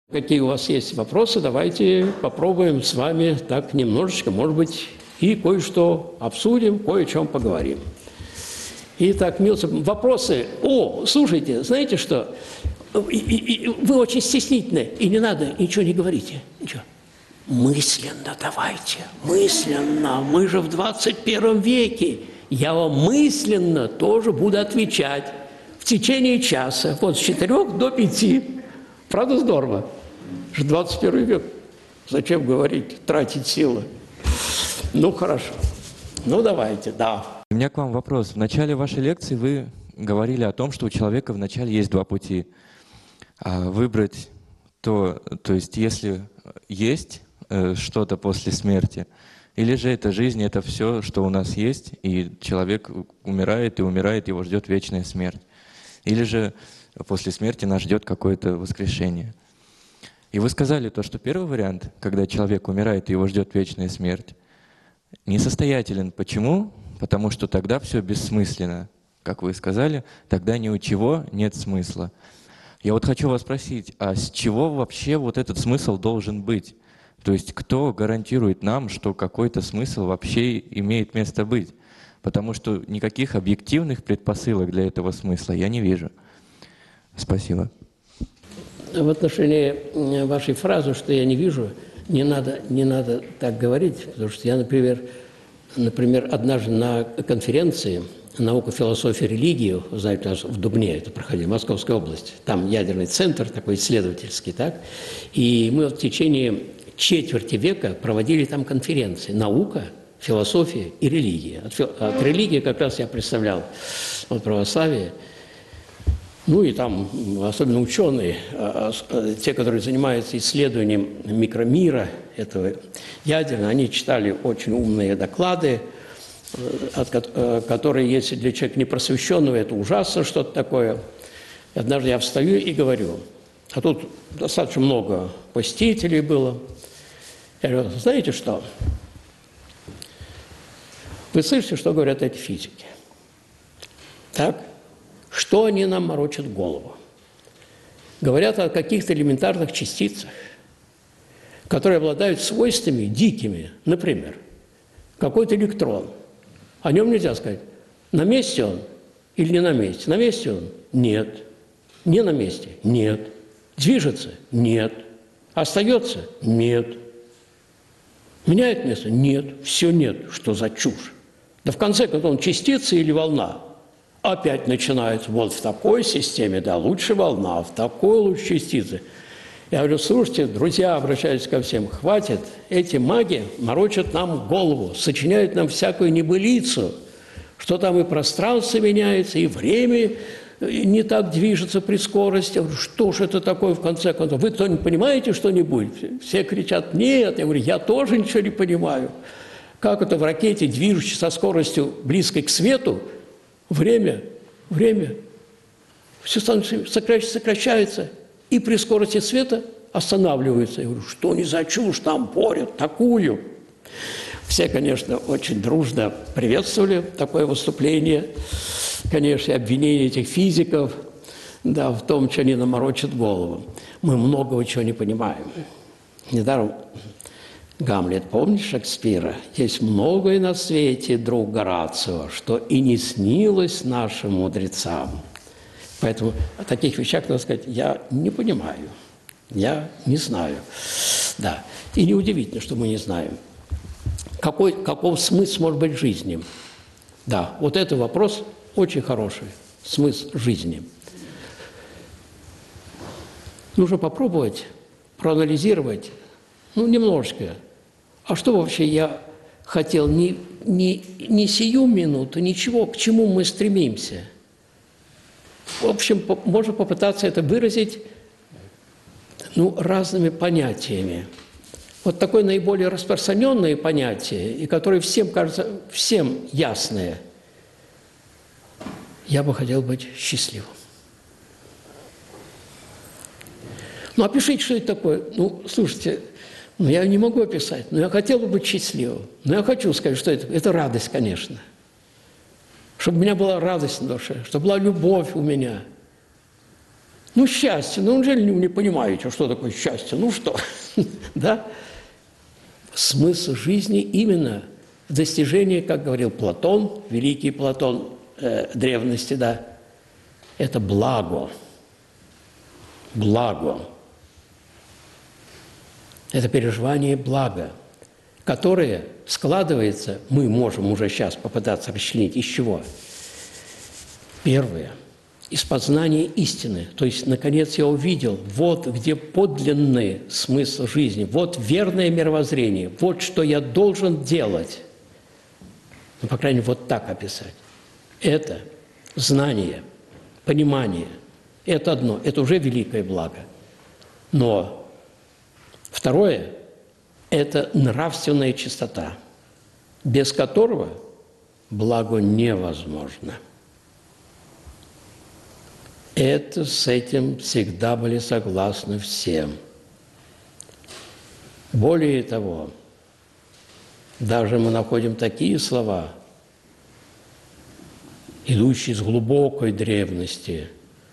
Какие у вас есть вопросы, давайте попробуем с вами так немножечко, может быть, и кое-что обсудим, кое о чем поговорим. Итак, Милсон, вопросы. О, слушайте, знаете что? Вы очень стеснительны, и не надо, ничего не говорите. Ничего. Мысленно давайте, мысленно. Мы же в 21 веке. Я вам мысленно тоже буду отвечать в течение часа, вот с 4 до 5. Правда здорово? 21 век. Зачем говорить, тратить силы? Ну, хорошо. Ну, давайте, да. У меня к вам вопрос. В начале вашей лекции вы говорили о том, что у человека вначале есть два пути. Выбрать то есть если есть что-то после смерти, или же это жизнь, это все, что у нас есть, и человек умирает, его ждет вечная смерть. Или же после смерти нас ждет какое-то воскрешение. И вы сказали то, что первый вариант, когда человек умирает и его ждет вечная смерть, несостоятелен. Почему? Потому что тогда все бессмысленно. Как вы сказали, тогда ни у чего нет смысла. Я вот хочу вас спросить, а с чего вообще вот этот смысл должен быть? То есть кто гарантирует нам, что какой-то смысл вообще имеет место быть? Потому что никаких объективных предпосылок для этого смысла я не вижу. Спасибо. В отношении вашей фразы, что я не вижу, не надо так говорить, потому что я, например, однажды на конференции «Наука, философия, религия», знаете, у нас в Дубне это проходило, Московская область, там ядерный центр такой исследовательский, так, и мы в течение четверти века проводили там конференции «Наука, философия и религия». От религии как раз я представлял православие. Ну и там, особенно ученые, те, которые занимаются исследованием микромира, этого ядерного, они читали очень умные доклады, которые, если для человека непросвещенного, это ужасно что-то такое. И однажды я встаю и говорю, а тут достаточно много посетителей было. Я говорю, знаете что? Вы слышите, что говорят эти физики? Так? Что они нам морочат голову? Говорят о каких-то элементарных частицах, которые обладают свойствами дикими. Например, какой-то электрон. О нем нельзя сказать, на месте он или не на месте. На месте он? Нет. Не на месте? Нет. Движется? Нет. Остается? Нет. Меняет место? Нет. Все нет. Что за чушь? Да в конце концов, он частица или волна? Опять начинается, вот в такой системе, да, лучше волна, в такой лучше частицы. Я говорю, слушайте, друзья, обращаюсь ко всем, хватит, эти маги морочат нам голову, сочиняют нам всякую небылицу, что там и пространство меняется, и время не так движется при скорости. Я говорю, что ж это такое в конце концов? Вы кто-нибудь понимаете что-нибудь? Все кричат, нет. Я говорю, я тоже ничего не понимаю. Как это в ракете, движущей со скоростью близкой к свету, время все сокращается, и при скорости света останавливается. Я говорю, что не за чушь там порят такую? Все, конечно, очень дружно приветствовали такое выступление. Конечно, обвинение этих физиков, да, в том, что они наморочат голову. Мы многого чего не понимаем. Недаром Гамлет, помнишь Шекспира? Есть многое на свете, друг Горацио, что и не снилось нашим мудрецам. Поэтому о таких вещах надо сказать, я не понимаю, я не знаю. Да. И неудивительно, что мы не знаем. Каков смысл может быть жизни? Да, вот это вопрос очень хороший. Смысл жизни. Нужно попробовать проанализировать, немножечко. А что вообще я хотел не сию минуту, ничего, к чему мы стремимся? В общем, можно попытаться это выразить разными понятиями. Вот такое наиболее распространенное понятие, и которое всем кажется, всем ясное. Я бы хотел быть счастливым. Опишите, что это такое. Слушайте, я не могу описать, но я хотел бы быть счастливым. Но я хочу сказать, что это радость, конечно. Чтобы у меня была радость на душе, чтобы была любовь у меня. Ну, счастье, ну, неужели не понимаете, что такое счастье? Ну, что? Да? Смысл жизни именно в достижении, как говорил Платон, великий Платон древности, да, это благо. Благо. Это переживание блага, которое складывается, мы можем уже сейчас попытаться расчленить, из чего? Первое. Из познания истины. То есть, наконец, я увидел, вот где подлинный смысл жизни, вот верное мировоззрение, вот что я должен делать. Ну, по крайней мере, вот так описать. Это знание, понимание. Это одно, это уже великое благо. Но второе – это нравственная чистота, без которого благо невозможно. Это с этим всегда были согласны все. Более того, даже мы находим такие слова, идущие из глубокой древности.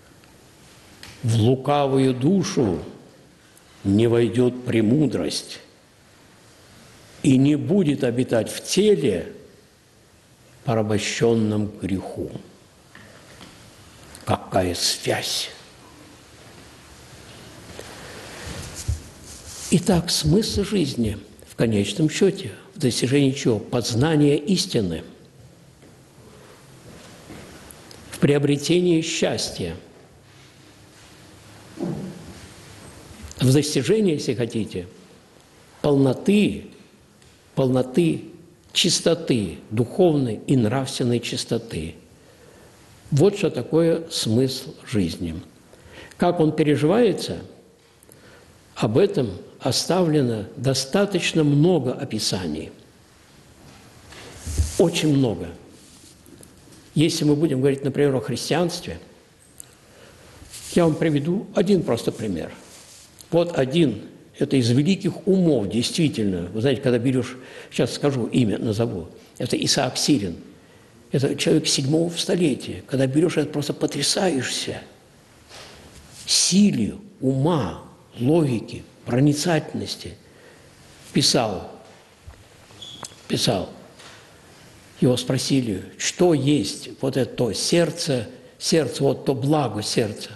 В лукавую душу не войдет премудрость и не будет обитать в теле, порабощенном греху. Какая связь! Итак, смысл жизни в конечном счете в достижении чего? Познания истины, в приобретении счастья, в достижении, если хотите, полноты, чистоты, духовной и нравственной чистоты. Вот что такое смысл жизни. Как он переживается, об этом оставлено достаточно много описаний. Очень много. Если мы будем говорить, например, о христианстве, я вам приведу один просто пример. Вот один, это из великих умов, действительно. Вы знаете, когда берешь, сейчас скажу имя, назову, это Исаак Сирин. Это человек 7-го столетия. Когда берешь, это просто потрясаешься силе ума, логики, проницательности. Писал. Его спросили, что есть вот это то сердце, вот то благо сердца.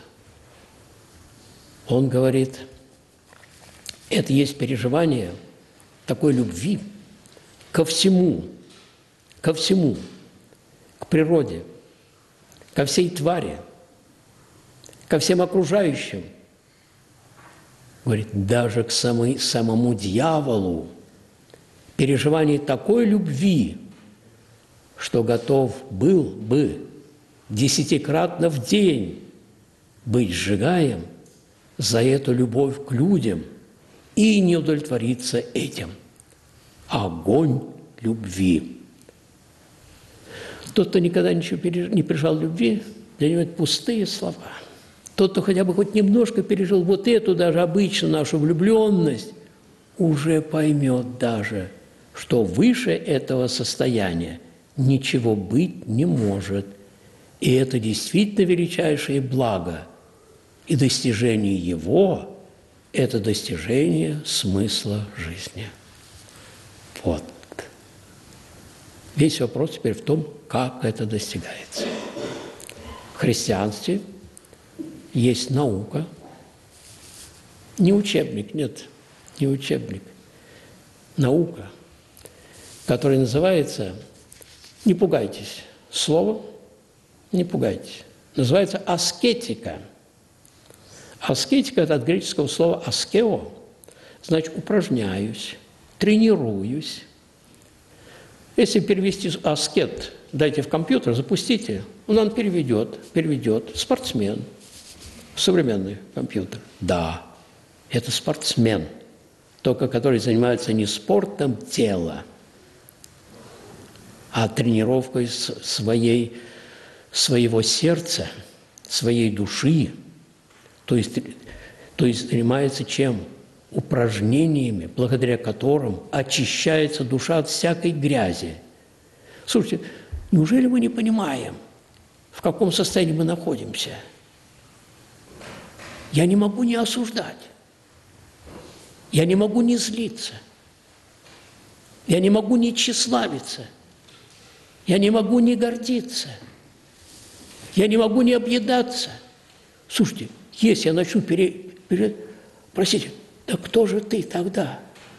Он говорит, это есть переживание такой любви ко всему, к природе, ко всей твари, ко всем окружающим. Говорит, даже к самому дьяволу. Переживание такой любви, что готов был бы 10-кратно в день быть сжигаем за эту любовь к людям и не удовлетвориться этим. Огонь любви. Тот, кто никогда ничего не пережил любви, для него это пустые слова. Тот, кто хотя бы хоть немножко пережил вот эту даже обычную нашу влюбленность, уже поймет даже, что выше этого состояния ничего быть не может. И это действительно величайшее благо. И достижение его – это достижение смысла жизни. Вот. Весь вопрос теперь в том, как это достигается. В христианстве есть наука, не учебник, нет, не учебник, наука, которая называется, не пугайтесь, слово, не пугайтесь, называется аскетика. Аскетика – это от греческого слова аскео, значит, упражняюсь, тренируюсь. Если перевести аскет, дайте в компьютер, запустите, он нам переведет, спортсмен, современный компьютер. Да, это спортсмен, только который занимается не спортом тела, а тренировкой своего сердца, своей души. То есть занимается чем? Упражнениями, благодаря которым очищается душа от всякой грязи. Слушайте, неужели мы не понимаем, в каком состоянии мы находимся? я не могу не осуждать. Я не могу не злиться. Я не могу не тщеславиться. Я не могу не гордиться. Я не могу не объедаться. Слушайте, если я начну простите, да кто же ты тогда?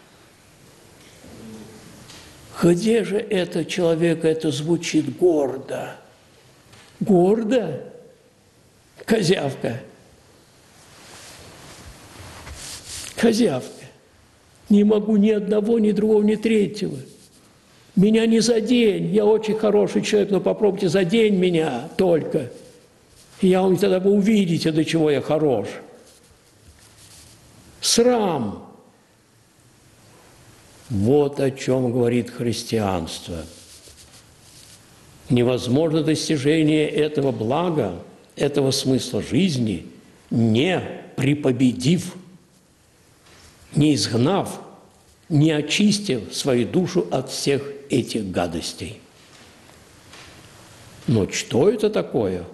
Где же это человека, это звучит гордо? Гордо? Козявка. Козявка. Не могу ни одного, ни другого, ни третьего. Меня не за день. Я очень хороший человек, но попробуйте за день меня только. И я вам тогда вы увидите, до чего я хорош. Срам. Вот о чем говорит христианство. Невозможно достижение этого блага, этого смысла жизни, не припобедив, не изгнав, не очистив свою душу от всех этих гадостей. Но что это такое?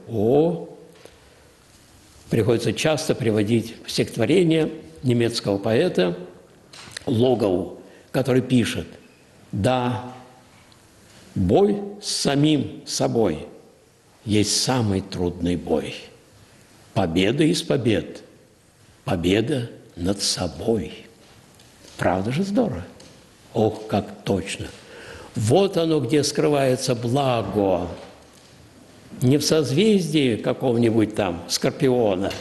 Приходится часто приводить стихотворение немецкого поэта Логау, который пишет: «Да, бой с самим собой есть самый трудный бой. Победа из побед, победа над собой». Правда же здорово? Ох, как точно! Вот оно, где скрывается благо. Не в созвездии какого-нибудь там Скорпиона.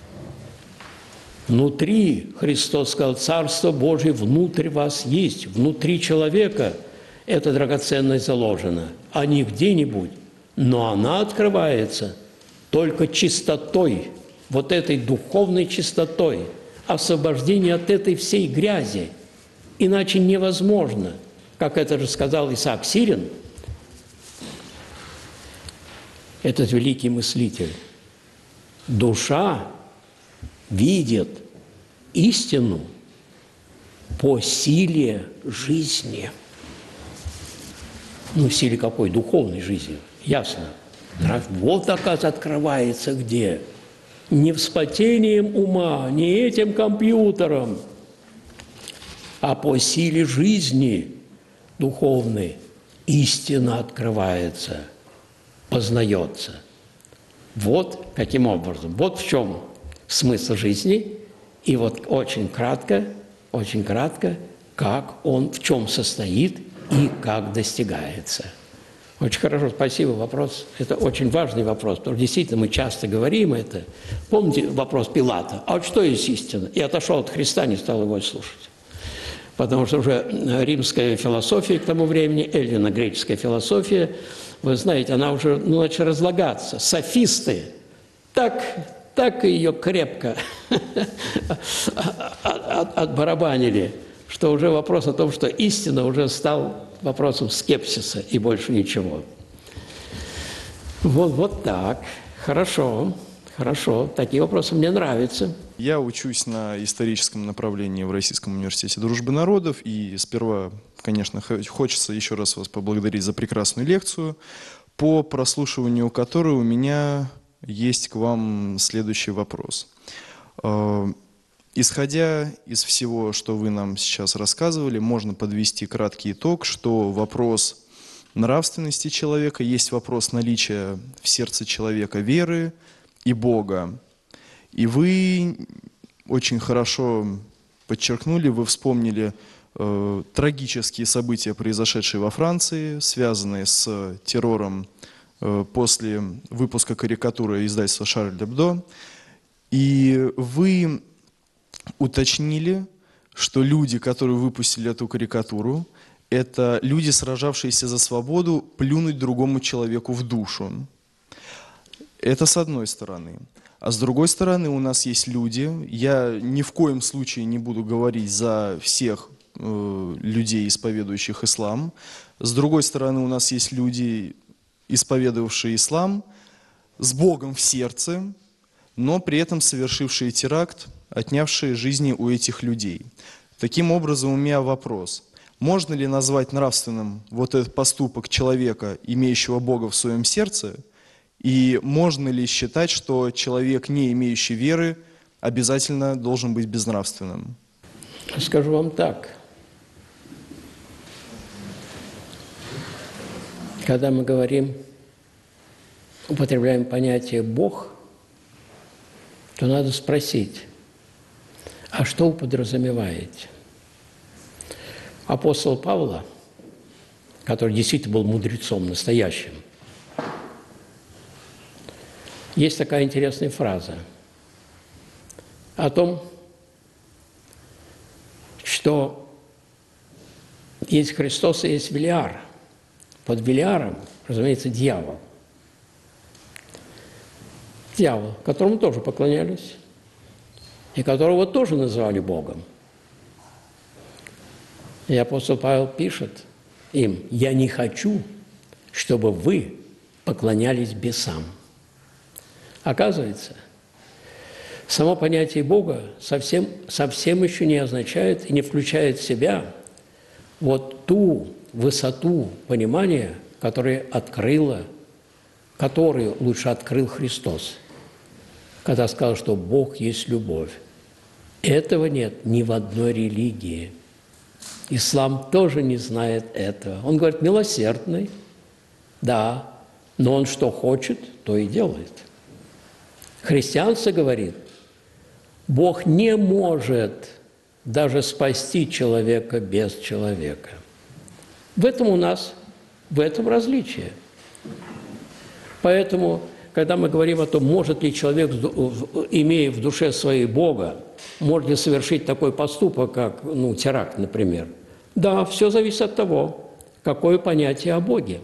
Внутри, Христос сказал, Царство Божие внутрь вас есть. Внутри человека эта драгоценность заложена, а не где-нибудь. Но она открывается только чистотой, вот этой духовной чистотой, освобождение от этой всей грязи. Иначе невозможно, как это же сказал Исаак Сирин, этот великий мыслитель. Душа видит истину по силе жизни. Ну, силе какой? Духовной жизни. Ясно. Вот, оказывается, открывается где? Не вспотением ума, не этим компьютером, а по силе жизни духовной истина открывается, познается. Вот каким образом. Вот в чем смысл жизни. И вот очень кратко, как он в чем состоит и как достигается. Очень хорошо, спасибо, вопрос. Это очень важный вопрос, потому что действительно мы часто говорим это. Помните вопрос Пилата? А вот что есть истина? И отошел от Христа, не стал его слушать. Потому что уже римская философия к тому времени, эллино-греческая философия, вы знаете, она уже начала разлагаться. Софисты так ее крепко отбарабанили, что уже вопрос о том, что истина уже стал вопросом скепсиса и больше ничего. Вот так. Хорошо. Такие вопросы мне нравятся. Я учусь на историческом направлении в Российском университете дружбы народов, и сперва, конечно, хочется еще раз вас поблагодарить за прекрасную лекцию, по прослушиванию которой у меня есть к вам следующий вопрос. Исходя из всего, что вы нам сейчас рассказывали, можно подвести краткий итог, что вопрос нравственности человека есть вопрос наличия в сердце человека веры и Бога. И вы очень хорошо подчеркнули, вы вспомнили трагические события, произошедшие во Франции, связанные с террором после выпуска карикатуры издательства «Шарль Эбдо». И вы уточнили, что люди, которые выпустили эту карикатуру, это люди, сражавшиеся за свободу, плюнуть другому человеку в душу. Это с одной стороны. А с другой стороны у нас есть люди, я ни в коем случае не буду говорить за всех людей, исповедующих ислам. С другой стороны у нас есть люди, исповедовавшие ислам, с Богом в сердце, но при этом совершившие теракт, отнявшие жизни у этих людей. Таким образом, у меня вопрос. Можно ли назвать нравственным вот этот поступок человека, имеющего Бога в своем сердце, и можно ли считать, что человек, не имеющий веры, обязательно должен быть безнравственным? Скажу вам так. Когда мы говорим, употребляем понятие «Бог», то надо спросить, а что вы подразумеваете? Апостол Павла, который действительно был мудрецом настоящим, есть такая интересная фраза о том, что есть Христос и есть Велиар. Под Велиаром, разумеется, дьявол. Дьявол, которому тоже поклонялись, и которого тоже называли Богом. И апостол Павел пишет им: «Я не хочу, чтобы вы поклонялись бесам». Оказывается, само понятие Бога совсем еще не означает и не включает в себя вот ту высоту понимания, которую лучше открыл Христос, когда сказал, что Бог есть любовь. Этого нет ни в одной религии. Ислам тоже не знает этого. Он говорит, милосердный, да, но он что хочет, то и делает. Христианство говорит, Бог не может даже спасти человека без человека. В этом различие. Поэтому, когда мы говорим о том, может ли человек, имея в душе своей Бога, может ли совершить такой поступок, как теракт, например, да, все зависит от того, какое понятие о Боге.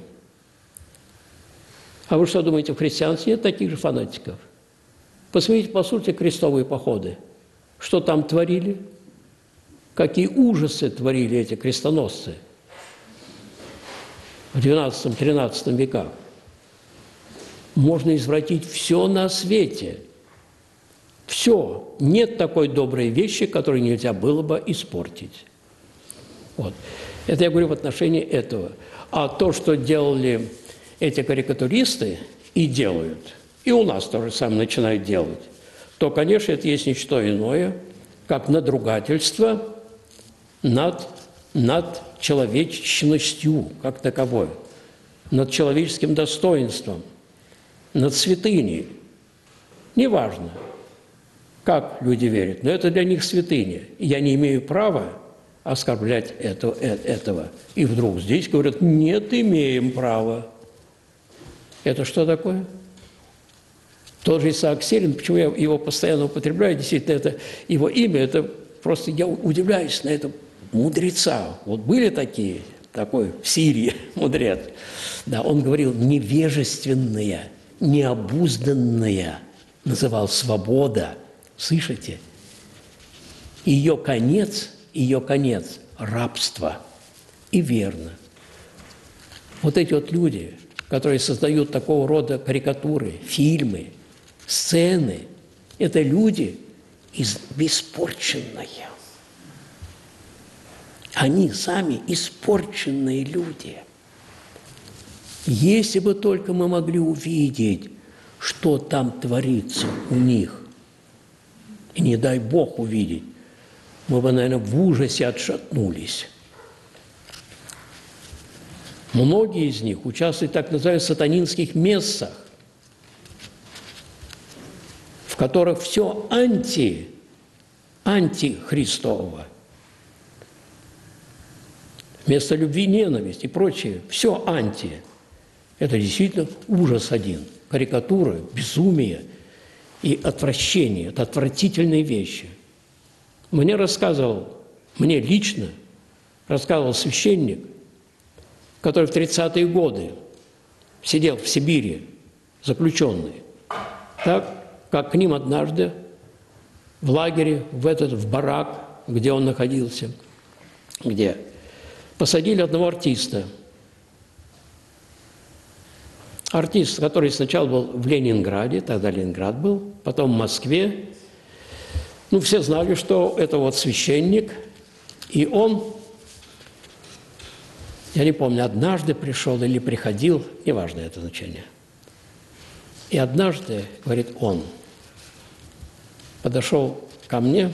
А вы что думаете, в христианстве нет таких же фанатиков? Посмотрите, по сути, крестовые походы. Что там творили? Какие ужасы творили эти крестоносцы в XII-XIII веках? Можно извратить все на свете. Все. Нет такой доброй вещи, которую нельзя было бы испортить. Вот. Это я говорю в отношении этого. А то, что делали эти карикатуристы и делают, и у нас то же самое начинают делать, то, конечно, это есть ничто иное, как надругательство над человечностью как таковой, над человеческим достоинством, над святыней. Неважно, как люди верят, но это для них святыня. И я не имею права оскорблять этого. И вдруг здесь говорят, нет, имеем право. Это что такое? Тот же Исаак Селин, почему я его постоянно употребляю, действительно, это его имя, это просто я удивляюсь на это мудреца. Вот были такой в Сирии мудрец. Да, он говорил, невежественная, необузданная, называл свобода. Слышите? Ее конец – рабство. И верно. Вот эти вот люди, которые создают такого рода карикатуры, фильмы, сцены, это люди испорченные. Они сами испорченные люди. Если бы только мы могли увидеть, что там творится у них, и не дай Бог увидеть, мы бы, наверное, в ужасе отшатнулись. Многие из них участвуют в так называемых сатанинских мессах, в которых все антихристово. Вместо любви ненависть и прочее, все анти. Это действительно ужас один. Карикатура, безумие и отвращение. Это отвратительные вещи. Мне лично рассказывал священник, который в 30-е годы сидел в Сибири, заключенный, так, как к ним однажды в лагере, в барак, где он находился, где посадили одного артиста. Артист, который сначала был в Ленинграде, тогда Ленинград был, потом в Москве. Все знали, что это вот священник, и он, я не помню, однажды пришел или приходил, неважно это значение. И однажды, говорит он, подошел ко мне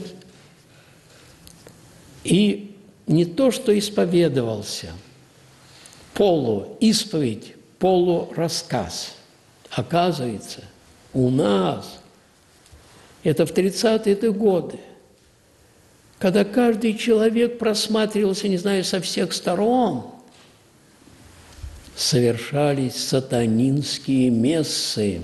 и не то что исповедовался, полуисповедь, полурассказ. Оказывается, у нас, это в 30-е годы, когда каждый человек просматривался, не знаю, со всех сторон, совершались сатанинские мессы.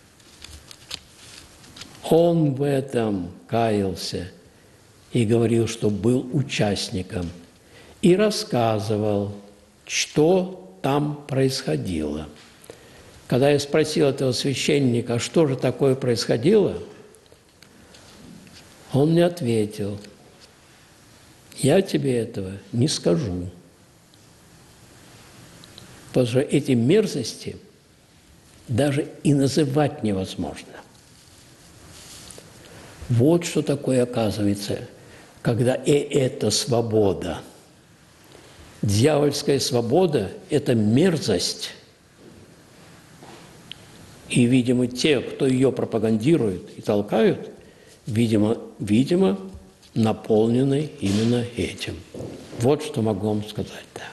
Он в этом каялся и говорил, что был участником, и рассказывал, что там происходило. Когда я спросил этого священника, что же такое происходило, он мне ответил: я тебе этого не скажу. Потому что эти мерзости даже и называть невозможно. Вот что такое, оказывается, когда это свобода. Дьявольская свобода – это мерзость. И, видимо, те, кто ее пропагандирует и толкают, видимо, наполнены именно этим. Вот что могу вам сказать, да.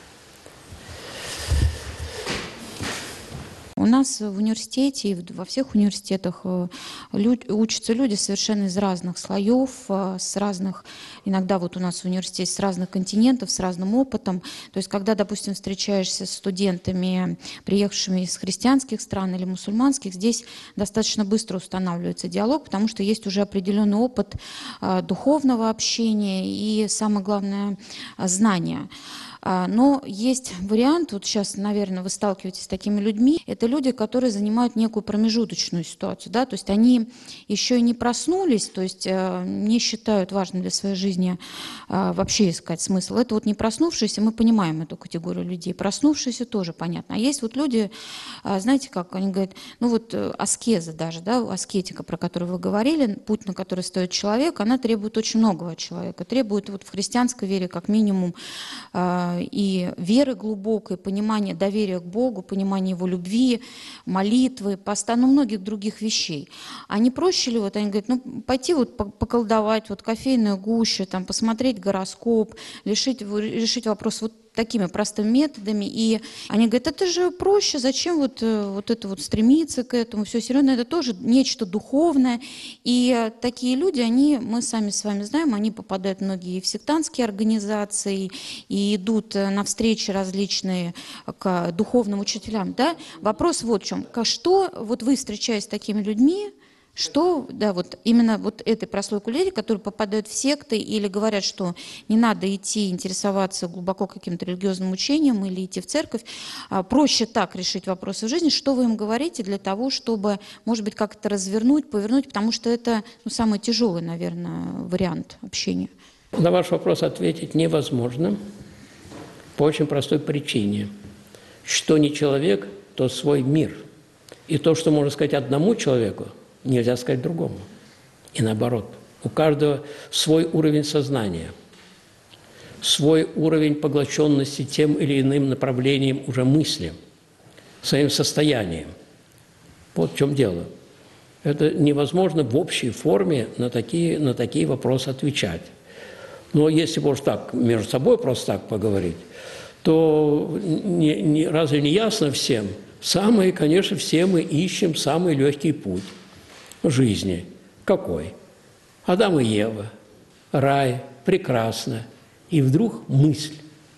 У нас в университете и во всех университетах учатся люди совершенно из разных слоев, с разных, иногда вот у нас в университете с разных континентов, с разным опытом. То есть, когда, допустим, встречаешься с студентами, приехавшими из христианских стран или мусульманских, здесь достаточно быстро устанавливается диалог, потому что есть уже определенный опыт духовного общения и, самое главное, знания. Но есть вариант, вот сейчас, наверное, вы сталкиваетесь с такими людьми, это люди, которые занимают некую промежуточную ситуацию, да, то есть они еще и не проснулись, то есть не считают важным для своей жизни вообще искать смысл. Это вот не проснувшиеся, мы понимаем эту категорию людей, проснувшиеся тоже понятно. А есть вот люди, знаете, как они говорят, ну вот аскеза даже, да, аскетика, про которую вы говорили, путь, на который стоит человек, она требует очень многого от человека, требует вот в христианской вере как минимум и веры глубокой, понимания доверия к Богу, понимания Его любви, молитвы, поста, ну, многих других вещей. А не проще ли, вот они говорят, ну, пойти вот поколдовать, вот кофейная гуща, там, посмотреть гороскоп, решить вопрос вот такими простыми методами. И они говорят, это же проще, зачем вот это вот стремиться к этому, все серьезно, это тоже нечто духовное. И такие люди, мы сами с вами знаем, они попадают многие и в сектантские организации, и идут на встречи различные к духовным учителям. Да? Вопрос вот в чем. Что вот вы, встречаясь с такими людьми, что, да, вот именно вот этой прослойку людей, которые попадают в секты или говорят, что не надо идти интересоваться глубоко каким-то религиозным учением или идти в церковь, проще так решить вопросы в жизни, что вы им говорите для того, чтобы, может быть, как-то развернуть, повернуть, потому что это самый тяжелый, наверное, вариант общения. На ваш вопрос ответить невозможно по очень простой причине. Что не человек, то свой мир. И то, что можно сказать одному человеку, нельзя сказать другому. И наоборот. У каждого свой уровень сознания, свой уровень поглощенности тем или иным направлением уже мысли, своим состоянием. Вот в чем дело. Это невозможно в общей форме на такие вопросы отвечать. Но если можно так, между собой просто так поговорить, то разве не ясно всем? Конечно, все мы ищем самый легкий путь жизни. Какой? Адам и Ева, рай, прекрасно. И вдруг мысль.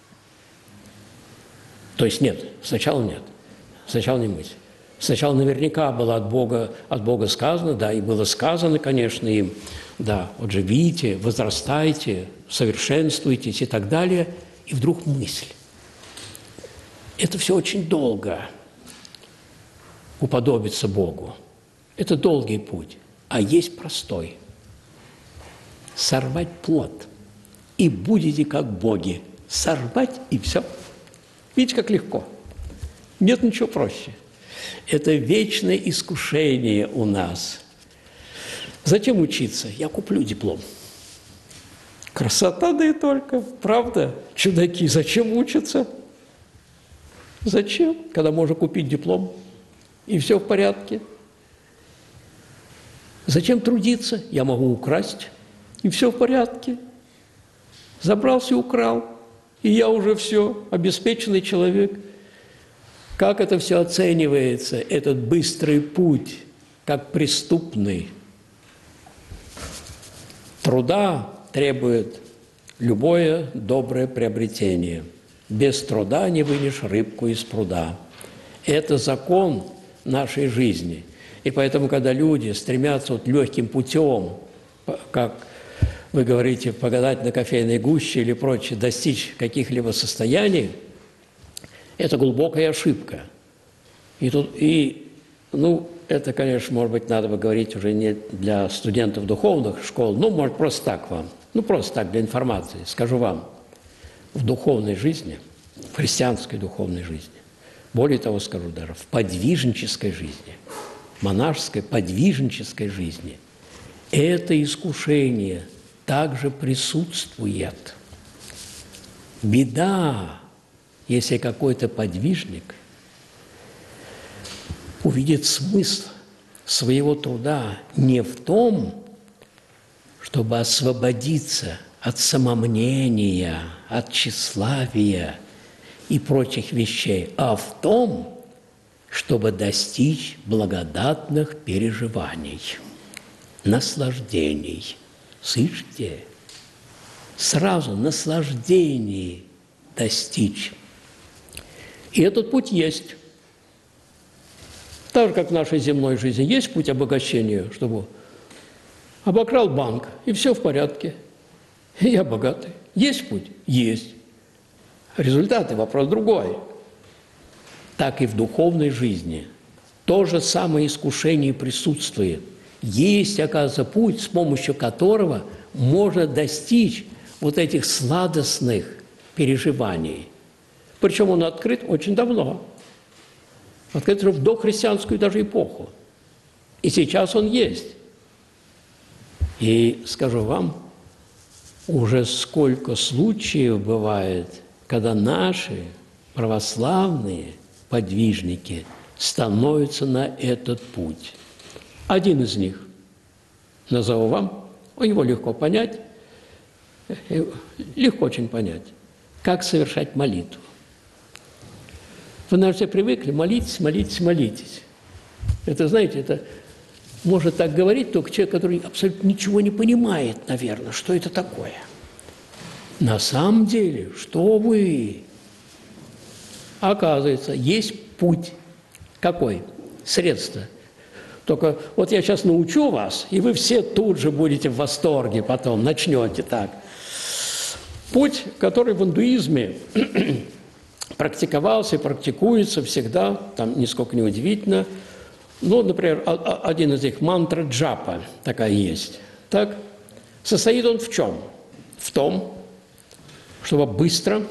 То есть нет, сначала нет. Сначала не мысль. Сначала наверняка было от Бога сказано, да, и было сказано, конечно, им, да, вот живите, возрастайте, совершенствуйтесь и так далее. И вдруг мысль. Это все очень долго уподобиться Богу. Это долгий путь, а есть простой. Сорвать плод, и будете как боги. Сорвать, и все. Видите, как легко. Нет ничего проще. Это вечное искушение у нас. Зачем учиться? Я куплю диплом. Красота, да и только. Правда? Чудаки, зачем учиться? Зачем? Когда можно купить диплом, и все в порядке. Зачем трудиться? Я могу украсть, и все в порядке. Забрался и украл, и я уже все, обеспеченный человек. Как это все оценивается, этот быстрый путь, как преступный? Труда требует любое доброе приобретение. Без труда не вынешь рыбку из пруда. Это закон нашей жизни. И поэтому, когда люди стремятся вот легким путем, как вы говорите, погадать на кофейной гуще или прочее, достичь каких-либо состояний, это глубокая ошибка. Это, конечно, может быть, надо бы говорить уже не для студентов духовных школ, может, просто так вам, просто так для информации. Скажу вам, в духовной жизни, в христианской духовной жизни, более того скажу даже, в подвижнической жизни, монашеской подвижнической жизни, это искушение также присутствует. Беда, если какой-то подвижник увидит смысл своего труда не в том, чтобы освободиться от самомнения, от тщеславия и прочих вещей, а в том, чтобы достичь благодатных переживаний, наслаждений. Слышите? Сразу наслаждений достичь. И этот путь есть. Так же, как в нашей земной жизни есть путь обогащения, чтобы обокрал банк, и все в порядке. И я богатый. Есть путь? Есть. Результаты – вопрос другой. Так и в духовной жизни. То же самое искушение присутствует. Есть, оказывается, путь, с помощью которого можно достичь вот этих сладостных переживаний. Причем он открыт очень давно. Открыт уже в дохристианскую даже эпоху. И сейчас он есть. И скажу вам, уже сколько случаев бывает, когда наши православные подвижники становятся на этот путь. Один из них назову вам, его легко понять, легко очень понять, как совершать молитву. Вы, наверное, все привыкли, молитесь, молитесь, молитесь. Это, знаете, это может так говорить только человек, который абсолютно ничего не понимает, наверное, что это такое. На самом деле, что вы? Оказывается, есть путь. Какой? Средство. Только вот я сейчас научу вас, и вы все тут же будете в восторге потом, начнете так. Путь, который в индуизме практиковался и практикуется всегда, там нисколько не удивительно. Например, один из них, мантра джапа, такая есть. Так? Состоит он в чем? В том, чтобы быстро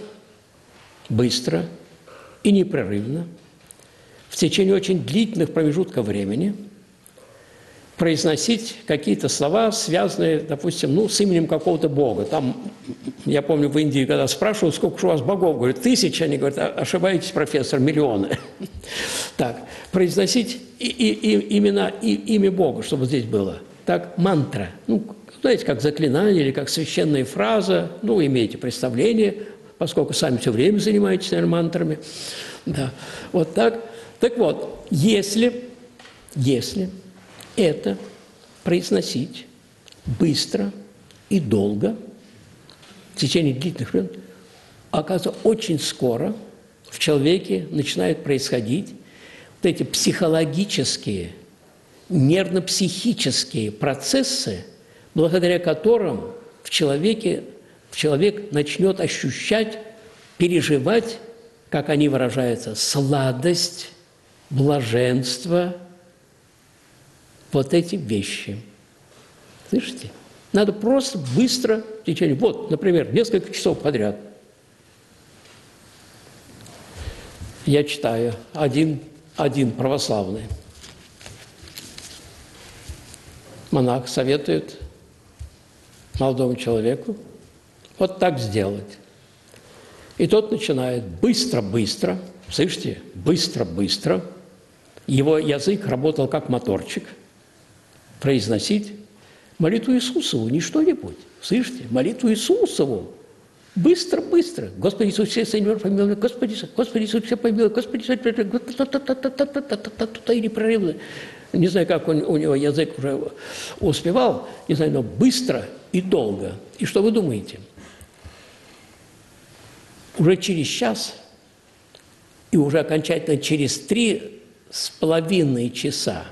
и непрерывно, в течение очень длительных промежутков времени произносить какие-то слова, связанные, допустим, с именем какого-то бога. Там, я помню, в Индии, когда спрашивают, сколько же у вас богов, говорят, 1000, они говорят, ошибаетесь, профессор, миллионы. Так, произносить имя Бога, чтобы здесь было. Так, мантра. Знаете, как заклинание или как священная фраза, имеете представление, поскольку сами все время занимаетесь, наверное, мантрами. Да, вот так. Так вот, если это произносить быстро и долго, в течение длительных времен, оказывается, очень скоро в человеке начинают происходить вот эти психологические, нервно-психические процессы, благодаря которым человек начнет ощущать, переживать, как они выражаются, сладость, блаженство, вот эти вещи. Слышите? Надо просто быстро в течение, например, несколько часов подряд. Я читаю, один православный монах советует молодому человеку вот так сделать. И тот начинает быстро-быстро, слышите, быстро-быстро. Его язык работал как моторчик. произносить молитву Иисусову, не что-нибудь. Слышите? Молитву Иисусову. Быстро, быстро. Господи Иисус, все Сеньор, помилуй. Господи Иисус, все помилуй. Господи Иисус, и непрерывно. Не знаю, как у него язык уже успевал, не знаю, но быстро и долго. И что вы думаете? Уже через час и уже окончательно через 3,5 часа,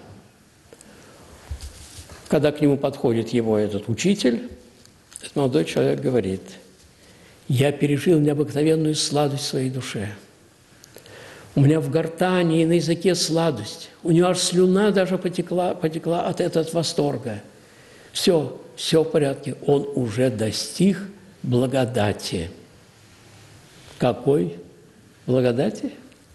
когда к нему подходит его этот учитель, этот молодой человек говорит: «Я пережил необыкновенную сладость в своей душе. У меня в гортани и на языке сладость. У него аж слюна даже потекла от этого восторга. Все в порядке. Он уже достиг благодати». Какой благодати?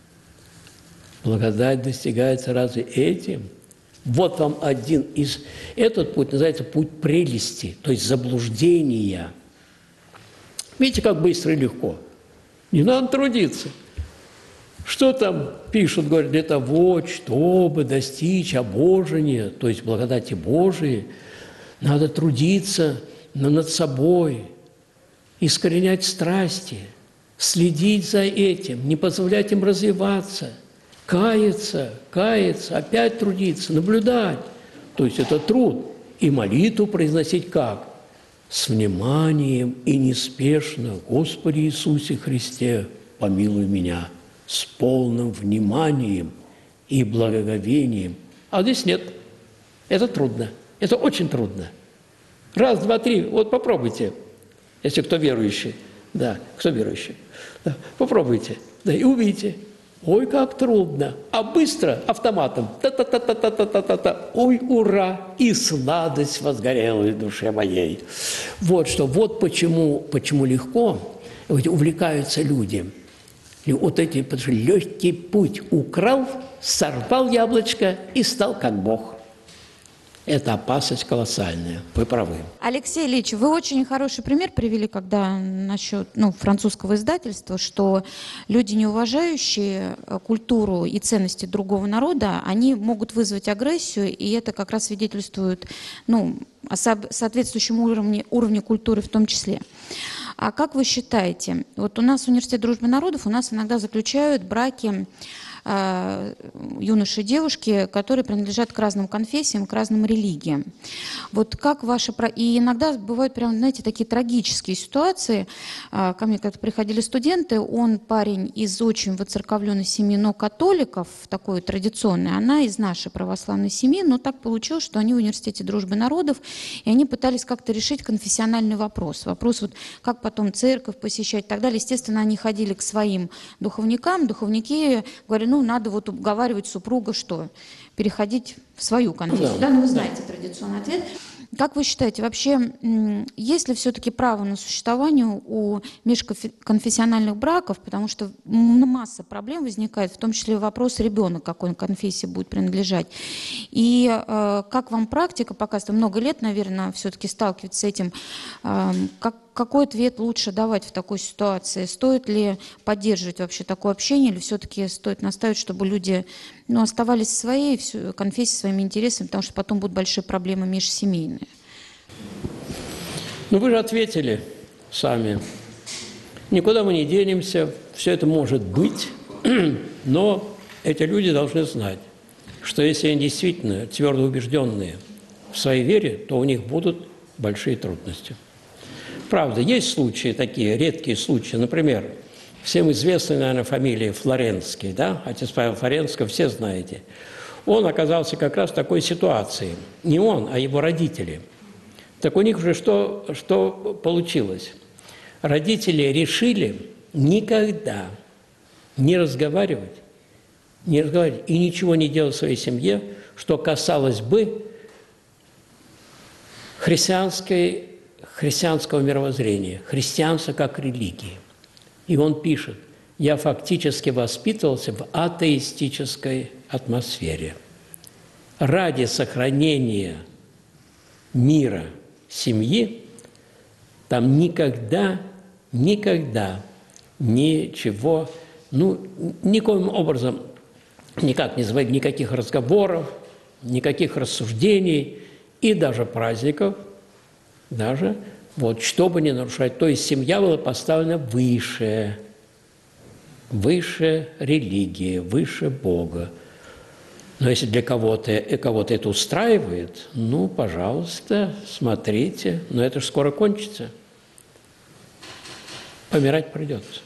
Благодать достигается разве этим? Вот вам один из... Этот путь называется путь прелести, то есть заблуждения. Видите, как быстро и легко. Не надо трудиться. Что там пишут, говорят, для того, чтобы достичь обожения, то есть благодати Божией, надо трудиться над собой, искоренять страсти, следить за этим, не позволять им развиваться, каяться, опять трудиться, наблюдать. То есть это труд. И молитву произносить как? С вниманием и неспешно: «Господи Иисусе Христе, помилуй меня», с полным вниманием и благоговением. А здесь нет. Это трудно. Это очень трудно. Раз, два, три. Вот попробуйте, если кто верующий. Да, кто верующий. Да, попробуйте. Да, и увидите. Ой, как трудно. А быстро, автоматом. Та-та-та-та-та-та-та-та. Ой, ура! И сладость возгорела в душе моей. Вот что. Вот почему легко увлекаются люди. И вот эти, потому что легкий путь украл, сорвал яблочко и стал как Бог. Это опасность колоссальная. Вы правы. Алексей Ильич, вы очень хороший пример привели, когда насчет французского издательства, что люди, не уважающие культуру и ценности другого народа, они могут вызвать агрессию, и это как раз свидетельствует о соответствующем уровне культуры в том числе. А как вы считаете, вот у нас в Университете дружбы народов у нас иногда заключают браки юноши и девушки, которые принадлежат к разным конфессиям, к разным религиям. Вот как ваша... И иногда бывают прям, знаете, такие трагические ситуации. Ко мне как-то приходили студенты, он парень из очень воцерковленной семьи, но католиков, такой традиционной, она из нашей православной семьи, но так получилось, что они в Университете дружбы народов, и они пытались как-то решить конфессиональный вопрос. Вопрос, вот, как потом церковь посещать и так далее. Естественно, они ходили к своим духовникам, духовники говорили, надо вот уговаривать супруга, что переходить в свою конфессию. Да, вы знаете традиционный ответ. Как вы считаете, вообще, есть ли все-таки право на существование у межконфессиональных браков? Потому что масса проблем возникает, в том числе вопрос ребенка, какой конфессии будет принадлежать. И как вам практика показывает, много лет, наверное, все-таки сталкиваться с этим, какой ответ лучше давать в такой ситуации? Стоит ли поддерживать вообще такое общение, или все-таки стоит наставить, чтобы люди оставались в своей конфессии, своими интересами, потому что потом будут большие проблемы межсемейные? Вы же ответили сами. Никуда мы не денемся, все это может быть, но эти люди должны знать, что если они действительно твердо убежденные в своей вере, то у них будут большие трудности. Правда, есть случаи такие, редкие случаи. Например, всем известная, наверное, фамилия Флоренский, да? Отец Павел Флоренского, все знаете. Он оказался как раз в такой ситуации. Не он, а его родители. Так у них уже что получилось? Родители решили никогда не разговаривать и ничего не делать в своей семье, что касалось бы христианского мировоззрения, христианства как религии. И он пишет: «Я фактически воспитывался в атеистической атмосфере. Ради сохранения мира семьи там никогда ничего, никоим образом никак не заводить никаких разговоров, никаких рассуждений, и даже праздников, даже, вот, чтобы не нарушать. То есть семья была поставлена выше религии, выше Бога. Но если для кого-то это устраивает, ну, пожалуйста, смотрите, но это же скоро кончится. Помирать придется,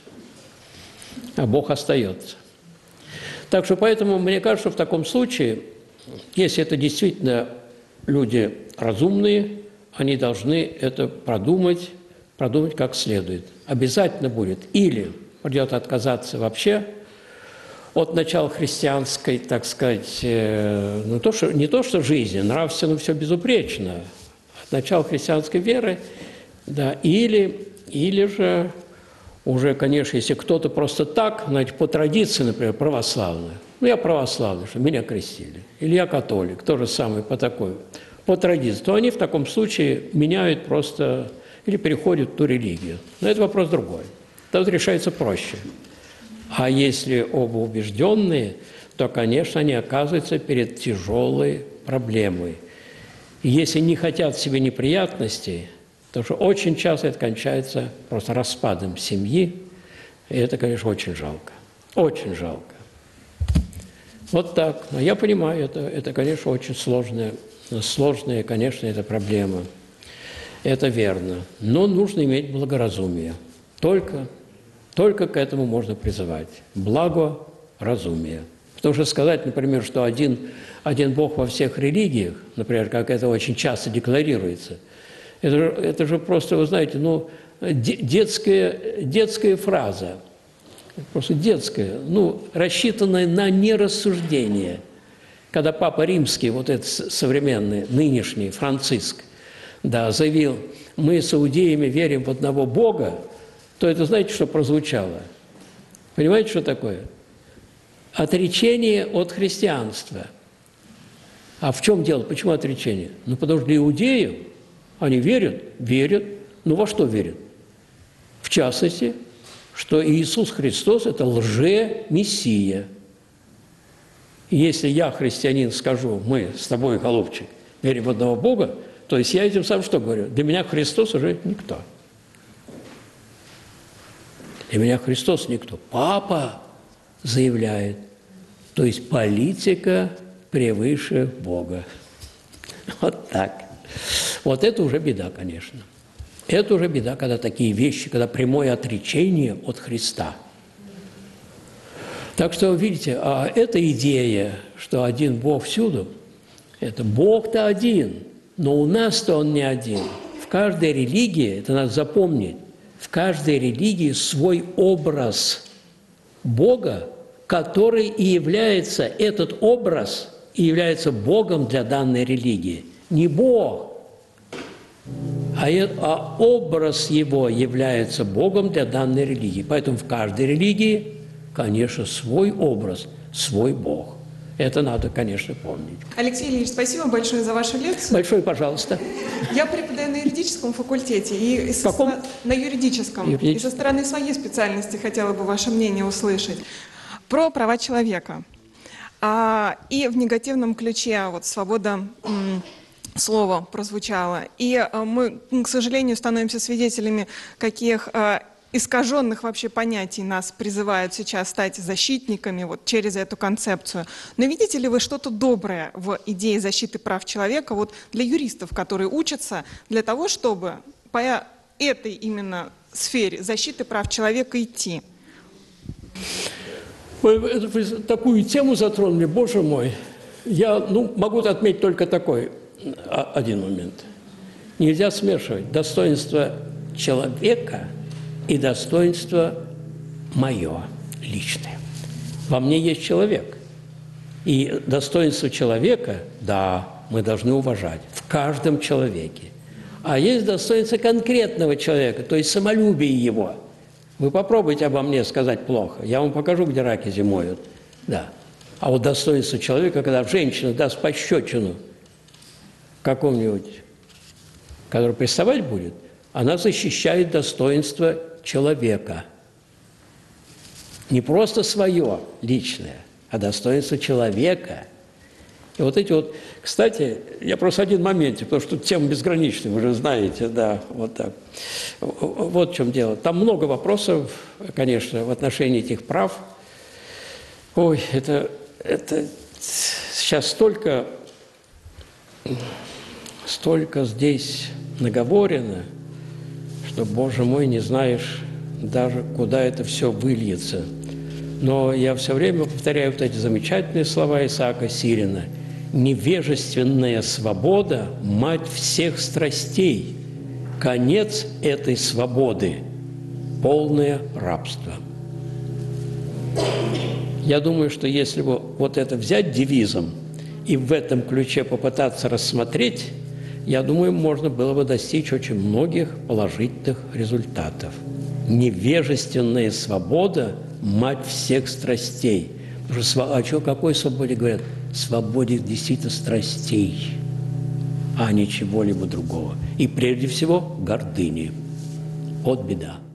а Бог остается. Так что поэтому мне кажется, что в таком случае, если это действительно люди разумные, они должны это продумать как следует. Обязательно будет. Или придется отказаться вообще от начала христианской, так сказать, не то что жизни, нравственно все безупречно, от начала христианской веры, да, или же уже, конечно, если кто-то просто так, значит, по традиции, например, православный, ну, я православный, что меня крестили, или я католик, то же самое по традиции, то они в таком случае меняют просто или переходят в ту религию. Но это вопрос другой. Тут решается проще. А если оба убежденные, то, конечно, они оказываются перед тяжелой проблемой. И если не хотят себе неприятностей, то что очень часто это кончается просто распадом семьи, и это, конечно, очень жалко. Очень жалко. Вот так. Но я понимаю, это конечно, очень сложная, конечно, это проблема. Это верно. Но нужно иметь благоразумие. Только к этому можно призывать. Благоразумие. Потому что сказать, например, что один Бог во всех религиях, например, как это очень часто декларируется, это же просто, вы знаете, ну, детская фраза. Просто детская, ну, рассчитанная на нерассуждение. Когда Папа Римский, вот этот современный, нынешний, Франциск, да, заявил, мы с иудеями верим в одного Бога, то это, знаете, что прозвучало? Понимаете, что такое? Отречение от христианства. А в чем дело? Почему отречение? Ну, потому что для иудеев они верят, ну во что верят? В частности, что Иисус Христос – это лже-мессия. И если я, христианин, скажу, мы с тобой, голубчик, верим в одного Бога, то есть я этим сам что говорю? Для меня Христос уже никто. Для меня Христос никто. Папа заявляет, то есть политика превыше Бога. Вот так. Вот это уже беда, конечно. Это уже беда, когда такие вещи, когда прямое отречение от Христа. Так что, видите, а эта идея, что один Бог всюду, это Бог-то один, но у нас-то Он не один. В каждой религии, это надо запомнить, в каждой религии свой образ Бога, который и является, этот образ и является Богом для данной религии. Не Бог, а образ Его является Богом для данной религии. Поэтому в каждой религии, конечно, свой образ, свой Бог. Это надо, конечно, помнить. Алексей Ильич, спасибо большое за вашу лекцию. Большое, пожалуйста. Я преподаю на юридическом факультете. И на юридическом. И со стороны своей специальности хотела бы ваше мнение услышать. Про права человека. И в негативном ключе вот свобода слова прозвучало. И мы, к сожалению, становимся свидетелями каких искаженных вообще понятий нас призывают сейчас стать защитниками вот через эту концепцию. Но видите ли вы что-то доброе в идее защиты прав человека вот для юристов, которые учатся для того, чтобы по этой именно сфере защиты прав человека идти? Вы такую тему затронули, боже мой. Я могу отметить только такой один момент. Нельзя смешивать достоинство человека и достоинство мое личное. Во мне есть человек. И достоинство человека, да, мы должны уважать в каждом человеке. А есть достоинство конкретного человека, то есть самолюбие его. Вы попробуйте обо мне сказать плохо, я вам покажу, где раки зимуют. Да. А вот достоинство человека, когда женщина даст пощечину какому-нибудь, который приставать будет, она защищает достоинство человека. Не просто свое личное, а достоинство человека. И вот эти вот, кстати, я просто один момент, потому что тут тема безграничная, вы же знаете, да, вот так. Вот в чем дело. Там много вопросов, конечно, в отношении этих прав. Ой, это сейчас столько здесь наговорено, что, Боже мой, не знаешь даже, куда это все выльется. Но я все время повторяю вот эти замечательные слова Исаака Сирина. «Невежественная свобода – мать всех страстей. Конец этой свободы – полное рабство». Я думаю, что если бы вот это взять девизом и в этом ключе попытаться рассмотреть, я думаю, можно было бы достичь очень многих положительных результатов. Невежественная свобода – мать всех страстей. Потому что о какой свободе говорят? Свободе действительно страстей, а не чего-либо другого. И прежде всего гордыни. Вот беда.